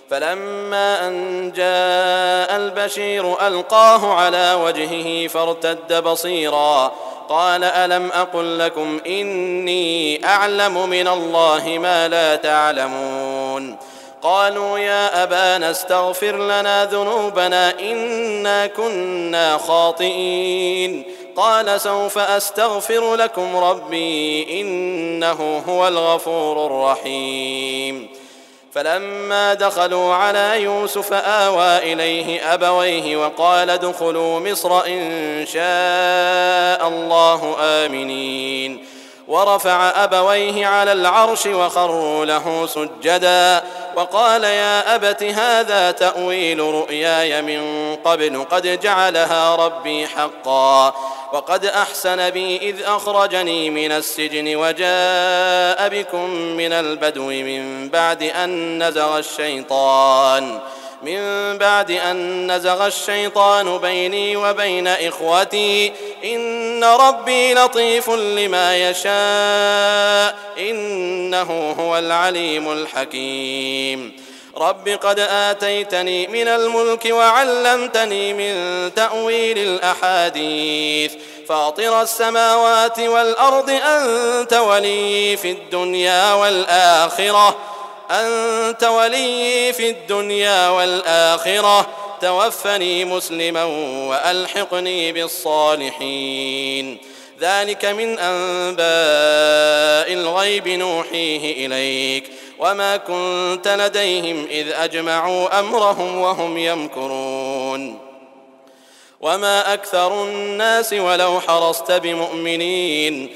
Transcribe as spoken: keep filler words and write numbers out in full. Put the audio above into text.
فلما أن جاء البشير ألقاه على وجهه فارتد بصيرا قال ألم أقل لكم إني أعلم من الله ما لا تعلمون قالوا يا أبانا استغفر لنا ذنوبنا إنا كنا خاطئين قال سوف أستغفر لكم ربي إنه هو الغفور الرحيم فلما دخلوا على يوسف آوى إليه أبويه وقال ادخلوا مصر إن شاء الله آمنين ورفع أبويه على العرش وخروا له سجدا وقال يا أبت هذا تأويل رؤياي من قبل قد جعلها ربي حقا وقد أحسن بي إذ أخرجني من السجن وجاء بكم من البدو من بعد أن نزغ الشيطان من بعد أن نزغ الشيطان بيني وبين إخوتي إن ربي لطيف لما يشاء إنه هو العليم الحكيم رب قد آتيتني من الملك وعلمتني من تأويل الأحاديث فاطر السماوات والأرض أنت ولي في الدنيا والآخرة أنت ولي في الدنيا والآخرة توفني مسلما وألحقني بالصالحين ذلك من أنباء الغيب نوحيه إليك وما كنت لديهم إذ أجمعوا أمرهم وهم يمكرون وما أكثر الناس ولو حرصت بمؤمنين